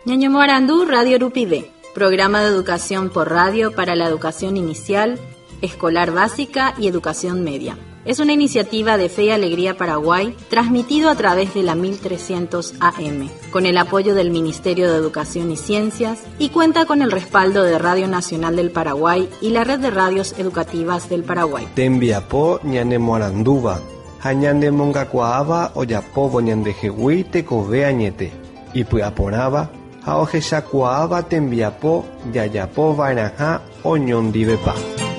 Ñaño Morandú, Radio Rupide, programa de educación por radio para la educación inicial, escolar básica y educación media. Es una iniciativa de Fe y Alegría Paraguay, transmitido a través de la 1300 AM, con el apoyo del Ministerio de Educación y Ciencias, y cuenta con el respaldo de Radio Nacional del Paraguay y la Red de Radios Educativas del Paraguay. Tembiapo ñane Moranduba, hañande mongacuaaba oyapobo ñande jehui tekove añete, y puaporaba, haojeshacuaaba tembiapo yayapo vainaja oñondivepa.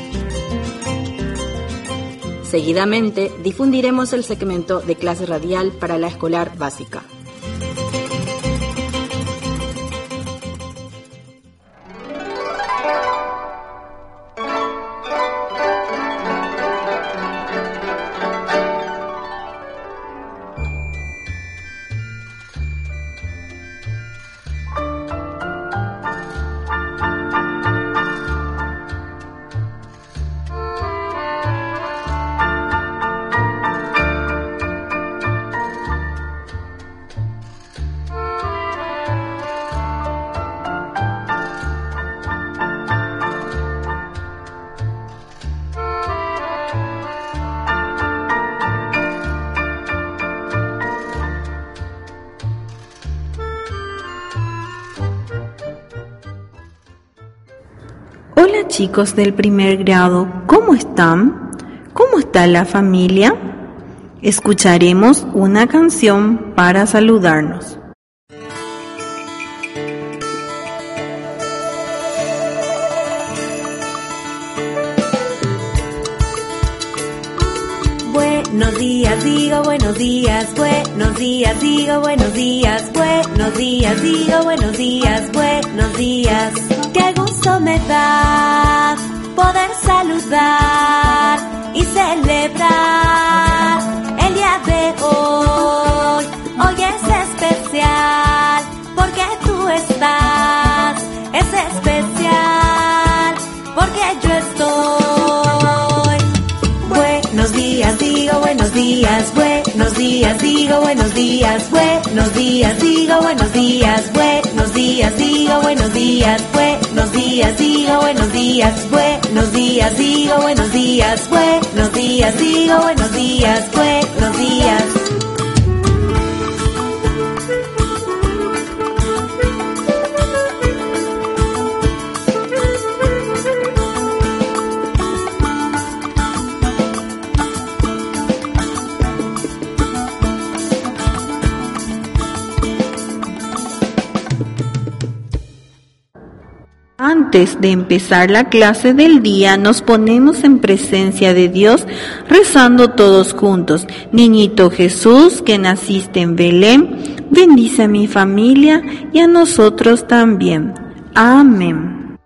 Seguidamente difundiremos el segmento de clase radial para la escolar básica. Hola chicos del primer grado, ¿cómo están? ¿Cómo está la familia? Escucharemos una canción para saludarnos. Buenos días, digo buenos días, buenos días, digo buenos días, buenos días, digo buenos días, buenos días. Qué gusto me da poder saludar y celebrar el día de hoy. Hoy es especial porque tú estás, es especial porque yo estoy. Buenos días, digo buenos días, buenos días, digo buenos días, buenos días, digo buenos días, buenos días, digo buenos días, buenos días, digo buenos días, buenos días, digo buenos días, buenos días, digo buenos días, buenos días. Antes de empezar la clase del día, nos ponemos en presencia de Dios, rezando todos juntos. Niñito Jesús, que naciste en Belén, bendice a mi familia y a nosotros también. Amén.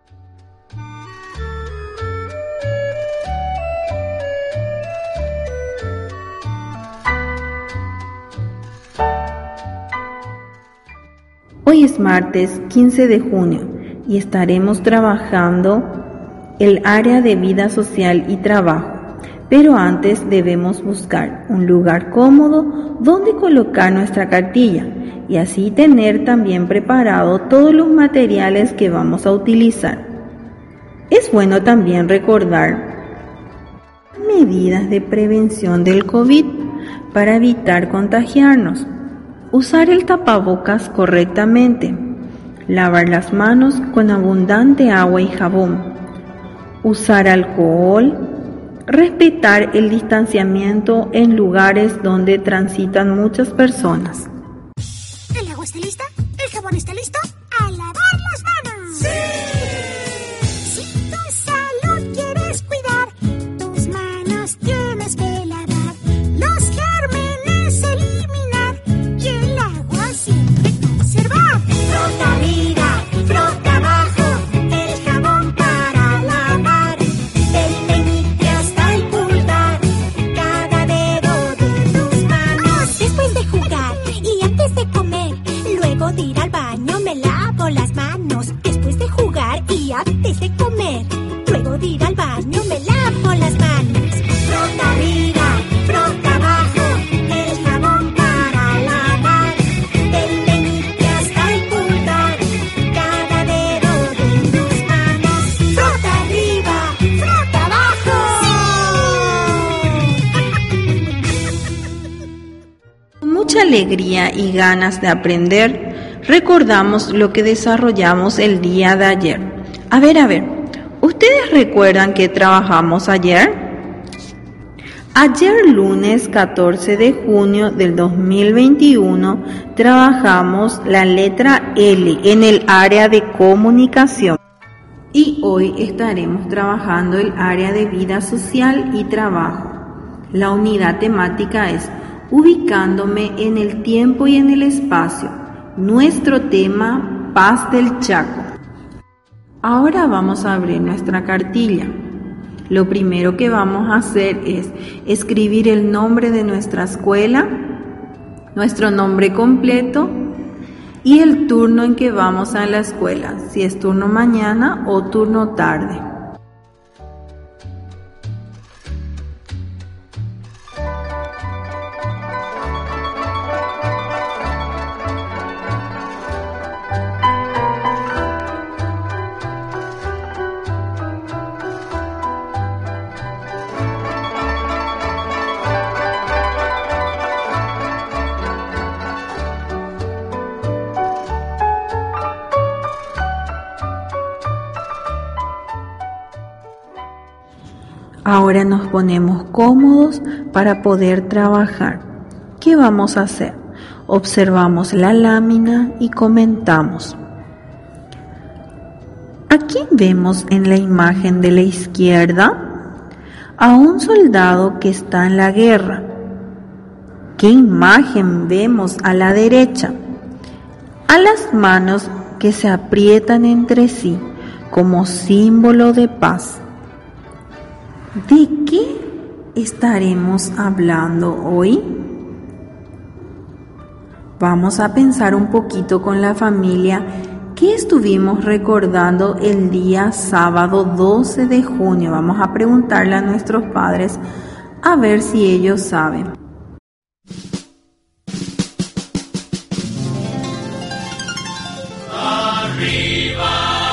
Hoy es martes 15 de junio. Y estaremos trabajando el área de vida social y trabajo. Pero antes debemos buscar un lugar cómodo donde colocar nuestra cartilla y así tener también preparado todos los materiales que vamos a utilizar. Es bueno también recordar medidas de prevención del COVID para evitar contagiarnos. Usar el tapabocas correctamente. Lavar las manos con abundante agua y jabón, usar alcohol, respetar el distanciamiento en lugares donde transitan muchas personas. ¿El agua está lista? ¿El jabón está listo? ¡A lavar las manos! ¡Sí! Si tu salud quieres cuidar, tus manos tienes que lavar, los gérmenes eliminar y el agua siempre conservar. Frota arriba, frota abajo, el jabón para lavar, del meñique hasta el pulgar, cada dedo de tus manos. Después de jugar y alegría y ganas de aprender, recordamos lo que desarrollamos el día de ayer. A ver, ¿ustedes recuerdan que trabajamos ayer? Ayer, lunes 14 de junio del 2021, trabajamos la letra L en el área de comunicación. Y hoy estaremos trabajando el área de vida social y trabajo. La unidad temática es ubicándome en el tiempo y en el espacio. Nuestro tema, Paz del Chaco. Ahora vamos a abrir nuestra cartilla. Lo primero que vamos a hacer es escribir el nombre de nuestra escuela, nuestro nombre completo y el turno en que vamos a la escuela, si es turno mañana o turno tarde. Ahora nos ponemos cómodos para poder trabajar. ¿Qué vamos a hacer? Observamos la lámina y comentamos. Aquí vemos en la imagen de la izquierda a un soldado que está en la guerra. ¿Qué imagen vemos a la derecha? A las manos que se aprietan entre sí como símbolo de paz. ¿De qué estaremos hablando hoy? Vamos a pensar un poquito con la familia qué estuvimos recordando el día sábado 12 de junio. Vamos a preguntarle a nuestros padres a ver si ellos saben. Arriba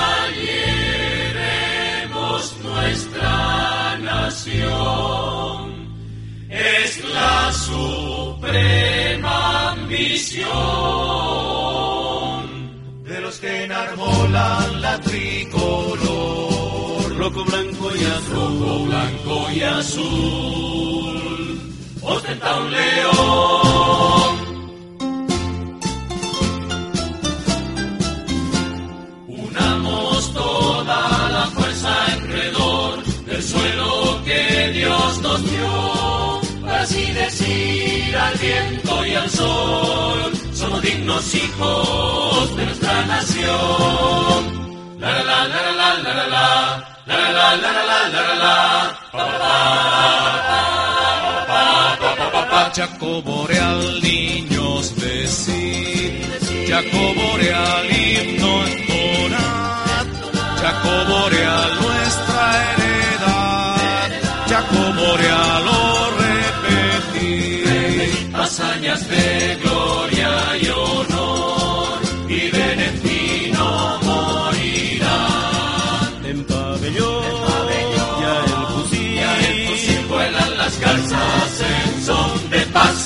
llevemos nuestra nación, es la suprema ambición de los que enarbolan la tricolor, rojo, blanco y azul, ostenta un león. Unamos toda la fuerza alrededor del suelo que Dios nos dio, para así decir al viento y al sol, somos dignos hijos de nuestra nación. La la la la la la la la la la la la la la. Chaco Boreal, niños decid, Chaco Boreal, himno entonad, Chaco Boreal, nuestra heredad, Chaco Boreal, lo repetir, hazañas de gloria y honor, viven en ti, no morirán. En pabellón, ya el fusil vuelan las garzas en son de paz.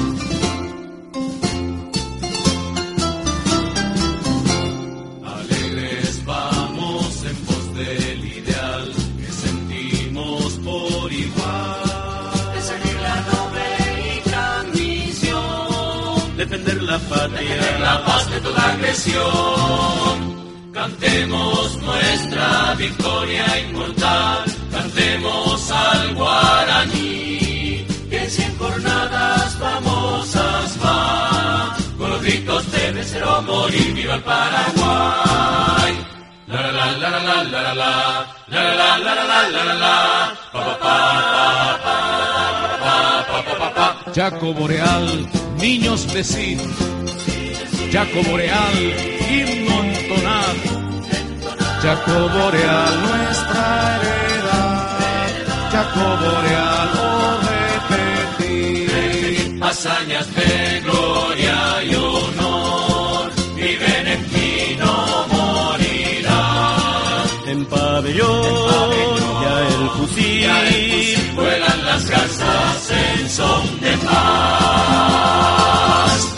Alegres vamos en pos del ideal que sentimos por igual, de seguir la noble y gran misión, defender la patria, defender la paz de toda agresión. Cantemos nuestra victoria inmortal, cantemos al guaraní, que en 100 jornadas famosas va, con los gritos de vencer o morir, viva el Paraguay. La la la la la la la la la la la la la la la pa pa pa pa pa pa. Chaco Boreal, niños decid, Chaco Boreal, himno entonad, Chaco Boreal, nuestra heredad, Chaco Boreal, oh repetir, hazañas de gloria y honor, viven en ti, no morirán. En pabellón, ya el fusil, vuelan las garzas en son de paz.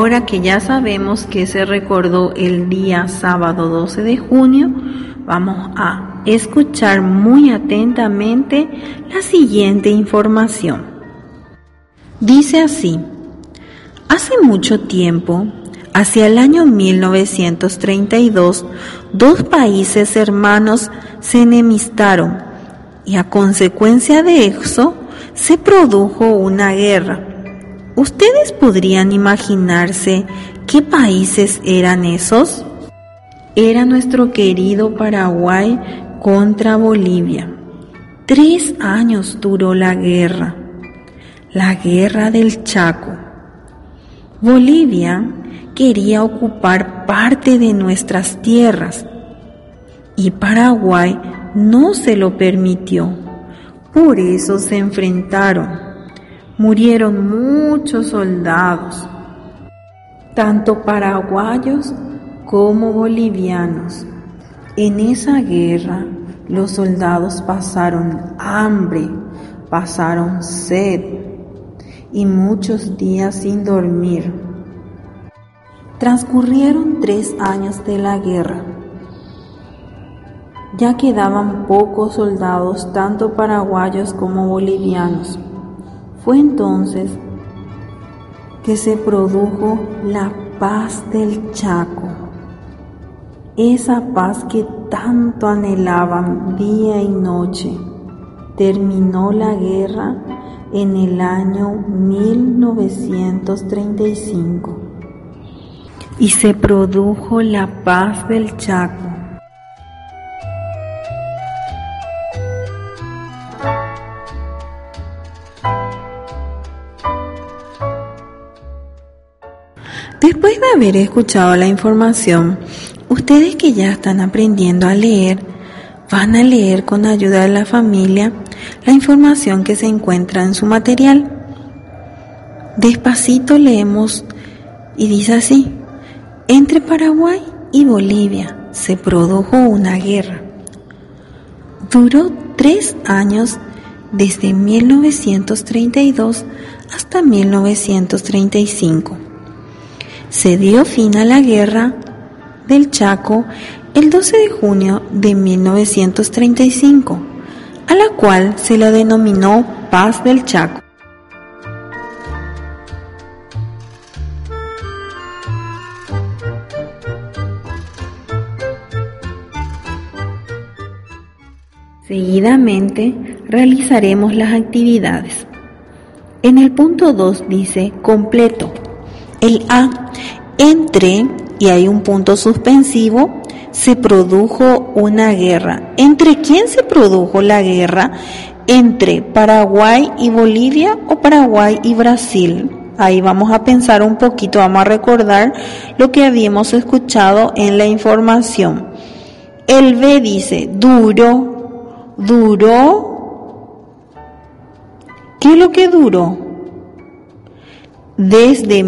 Ahora que ya sabemos que se recordó el día sábado 12 de junio, vamos a escuchar muy atentamente la siguiente información. Dice así: hace mucho tiempo, hacia el año 1932, dos países hermanos se enemistaron y a consecuencia de eso se produjo una guerra. ¿Ustedes podrían imaginarse qué países eran esos? Era nuestro querido Paraguay contra Bolivia. 3 años duró la guerra del Chaco. Bolivia quería ocupar parte de nuestras tierras y Paraguay no se lo permitió. Por eso se enfrentaron. Murieron muchos soldados, tanto paraguayos como bolivianos. En esa guerra, los soldados pasaron hambre, pasaron sed y muchos días sin dormir. Transcurrieron 3 años de la guerra. Ya quedaban pocos soldados, tanto paraguayos como bolivianos. Fue entonces que se produjo la paz del Chaco, esa paz que tanto anhelaban día y noche. Terminó la guerra en el año 1935 y se produjo la paz del Chaco. Después de haber escuchado la información, ustedes que ya están aprendiendo a leer, van a leer con ayuda de la familia la información que se encuentra en su material. Despacito leemos y dice así: entre Paraguay y Bolivia se produjo una guerra. Duró 3 años, desde 1932 hasta 1935. Se dio fin a la guerra del Chaco el 12 de junio de 1935, a la cual se la denominó Paz del Chaco. Seguidamente realizaremos las actividades. En el punto 2 dice completo. El A, entre, y hay un punto suspensivo, se produjo una guerra. ¿Entre quién se produjo la guerra? ¿Entre Paraguay y Bolivia o Paraguay y Brasil? Ahí vamos a pensar un poquito, vamos a recordar lo que habíamos escuchado en la información. El B dice duró. ¿Qué es lo que duró? Desde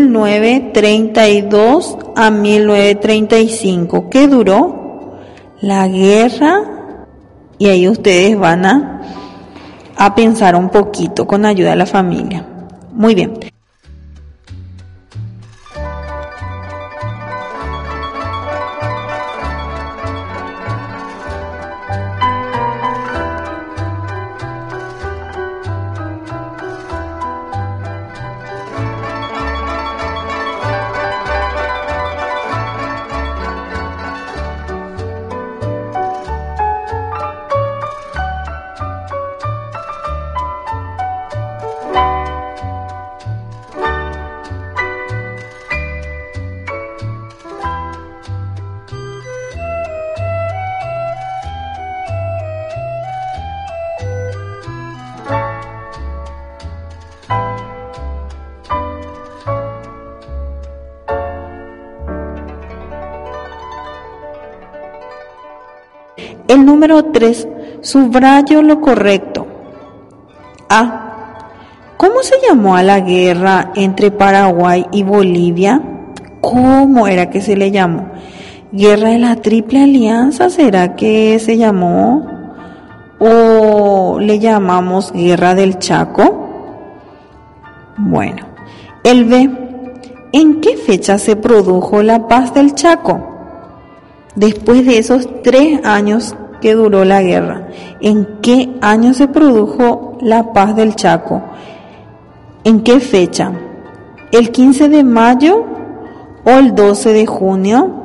1932 a 1935. ¿Qué duró? La guerra. Y ahí ustedes van a pensar un poquito con ayuda de la familia. Muy bien. El número 3, subrayo lo correcto. A. ¿Cómo se llamó a la guerra entre Paraguay y Bolivia? ¿Cómo era que se le llamó? ¿Guerra de la Triple Alianza será que se llamó? ¿O le llamamos Guerra del Chaco? Bueno, el B. ¿En qué fecha se produjo la paz del Chaco? Después de esos 3 años que duró la guerra, ¿en qué año se produjo la paz del Chaco? ¿En qué fecha? ¿El 15 de mayo o el 12 de junio?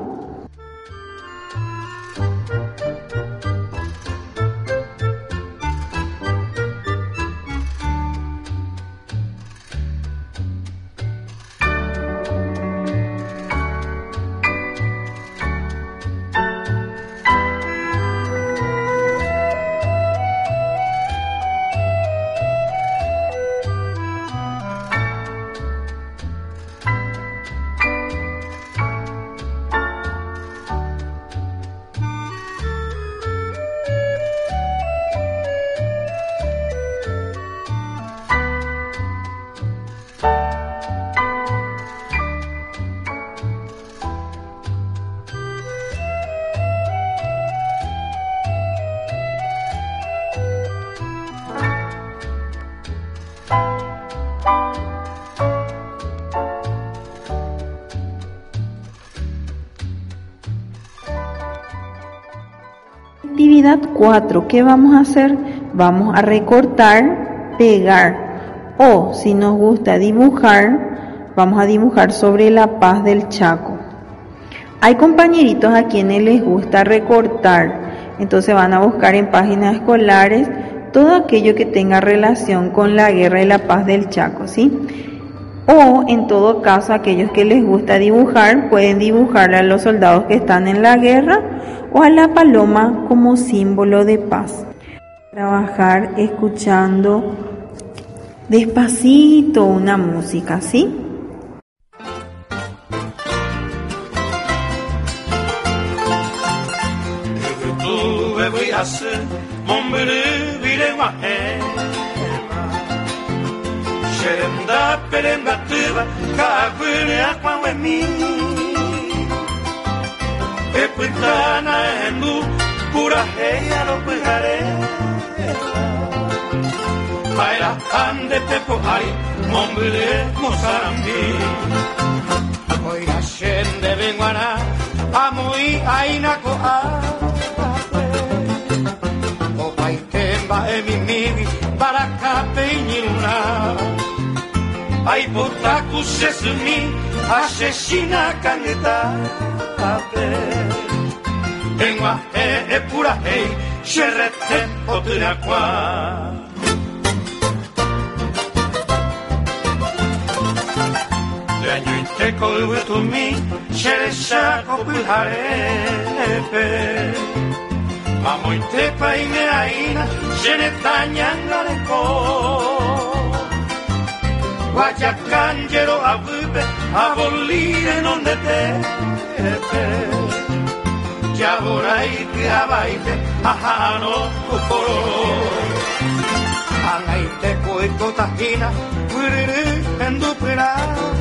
Actividad 4, ¿qué vamos a hacer? Vamos a recortar, pegar, o si nos gusta dibujar, vamos a dibujar sobre la paz del Chaco. Hay compañeritos a quienes les gusta recortar, entonces van a buscar en páginas escolares todo aquello que tenga relación con la guerra y la paz del Chaco, ¿sí? O en todo caso, aquellos que les gusta dibujar, pueden dibujar a los soldados que están en la guerra o a la paloma como símbolo de paz. Trabajar escuchando despacito una música, ¿sí? Sherenda perenga tuba kagwele akwa mi Epitana endu pura heya lo pegare Baila ande pepo ai mombele mosarambi Oira shende benguana amui aina ko a O paitemba emimi para capeñiluna Ai botaku sesumi asesina caneta ape Engua e pura hei sherete otura kwa Leño iteko uetumi sheresha kopuharepe Mamo itepa imeaina shenetanya ko Guayacangelo avube abolire non de te Chiavorai che avaite ahano kuporo Anaite koi kotahina Uriri endupira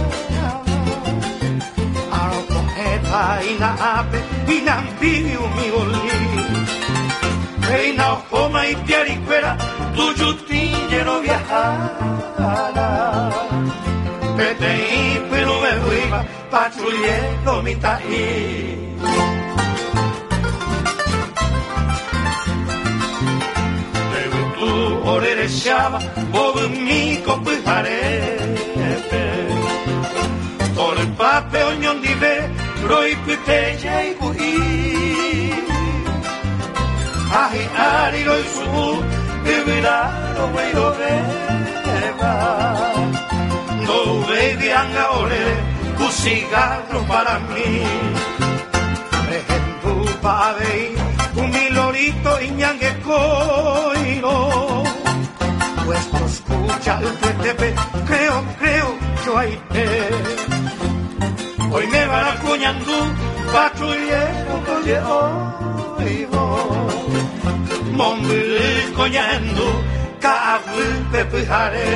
Aro koheta ina ape Inampiu mi voli Reina homa y piariquera Tuyo tingero viajara Petei pero me iba patrullando mi taí Pero tú orereshaba bobo mi copujarepe Todo el pape oñón dive roi puteya y buí Ahi ari roi subu Ibiraro wey lo beba No baby anga ole tu cigarro para mí Regentu pavei un milorito iñangue coiro Vuestro escucha el tetepe creo yo ahí te Hoy me van a cuñandú patrullero colle oivo Mombili coñando cabu pepujare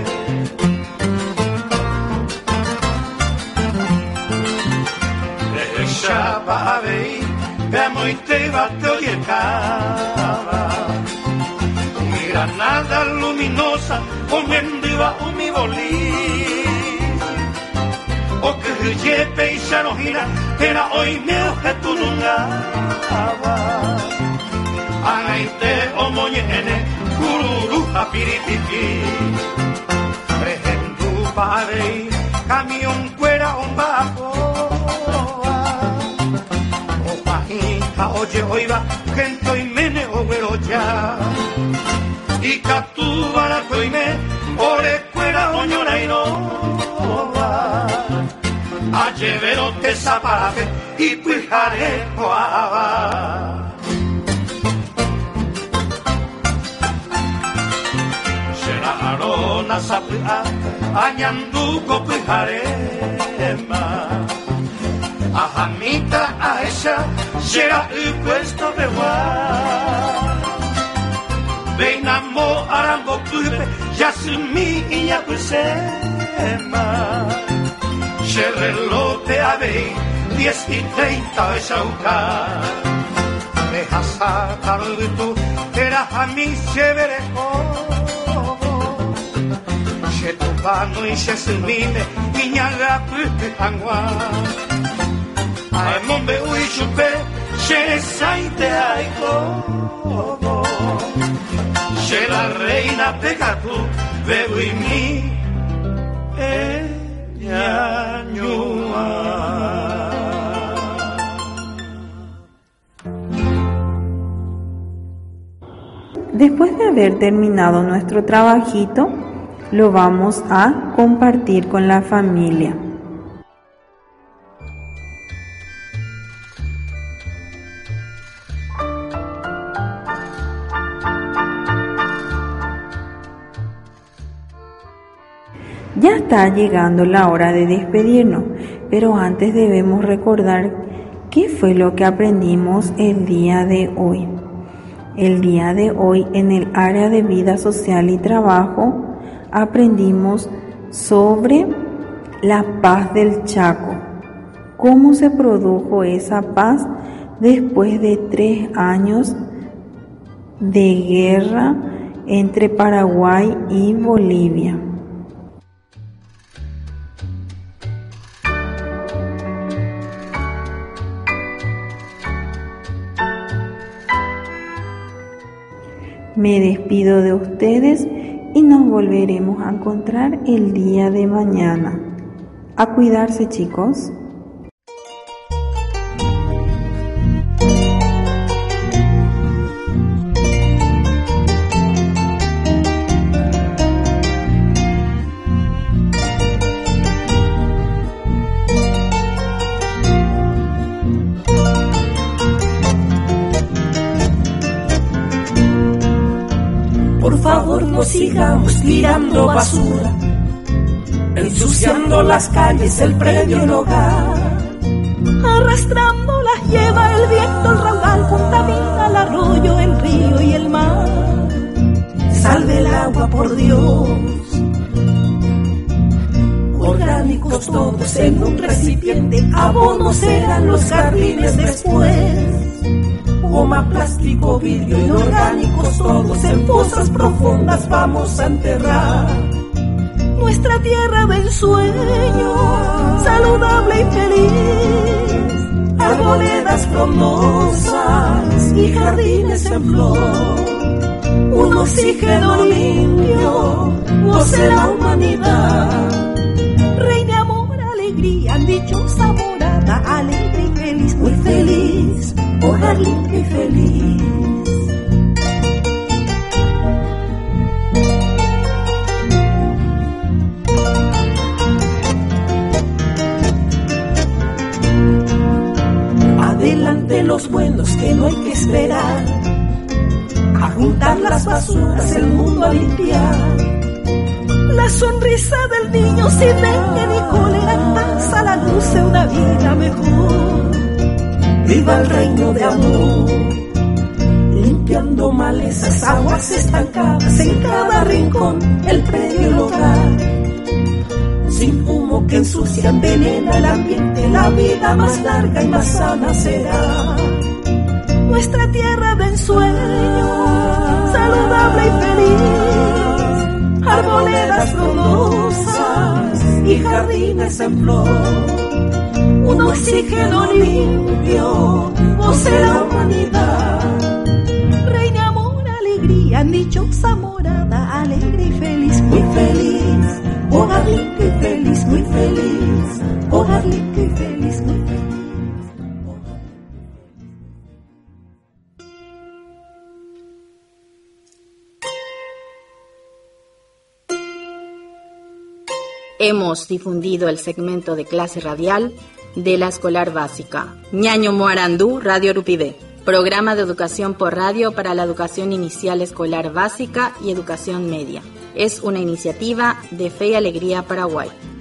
Shabavei, Bemoite bateo y el cava. Mira nada luminosa, comiendo iba un mi bolí. o que yepe y ya no gira, era hoy me oje tu nungaba. Anaite o moñene, cururu apiritipi. Prehendu parei, camión cuera on bajo. O pajita oye oiba, gento y mene o ya. Y captura coime, ore cuera oñora y no va. A llevero te zaparaje y pujare coaba. Arona sapua añanduco pujarema ajamita a ella será el puesto de guay venamo arambo tupe yasumi y ya pusema Cherrelote a 10 y 30 esa uca deja sacar tú era a mí cheverejo Chetupano y Chesimine, Iñaga, Pupe, Angua. Ay, Mombe, Uy, Chupe, Cheresaite, Aiko. Che la reina Pegatu, Bebo y mi, Ñañua. Después de haber terminado nuestro trabajito, lo vamos a compartir con la familia. Ya está llegando la hora de despedirnos, pero antes debemos recordar qué fue lo que aprendimos el día de hoy. El día de hoy en el área de vida social y trabajo aprendimos sobre la paz del Chaco, cómo se produjo esa paz después de 3 años de guerra entre Paraguay y Bolivia. Me despido de ustedes y nos volveremos a encontrar el día de mañana. A cuidarse, chicos. Por favor, no sigamos tirando basura, ensuciando las calles, el predio, el hogar. Arrastrando las lleva el viento, el raudal contamina el arroyo, el río y el mar. Salve el agua, por Dios. Orgánicos todos en un recipiente, abonos serán los jardines después. Goma, plástico, vidrio, inorgánicos todos en fosas profundas vamos a enterrar. Nuestra tierra de ensueño, saludable y feliz, arboledas frondosas y jardines en flor. Un oxígeno limpio, goce la humanidad. Reina amor, alegría, dichosa morada, alegre y feliz, muy feliz. Hogar limpio y feliz. Adelante los buenos que no hay que esperar, a juntar las basuras, el mundo a limpiar. La sonrisa del niño sin dengue ni cólera, paz a la luz de una vida mejor. Viva el reino de amor, limpiando malezas, aguas estancadas en cada rincón, el predio, el hogar. Sin humo que ensucia, envenena el ambiente, la vida más larga y más sana será. Nuestra tierra de ensueño, saludable y feliz, arboledas frondosas y jardines flores en flor, un oxígeno limpio, voz de la humanidad. Reina amor, alegría, dichosa morada, alegre y feliz, muy feliz. Hogar limpio y feliz, muy feliz. Hogar limpio y feliz, muy feliz. Hemos difundido el segmento de clase radial de la escolar básica Ñaño Moarandú, Radio Urupide, programa de educación por radio para la educación inicial escolar básica y educación media. Es una iniciativa de Fe y Alegría Paraguay.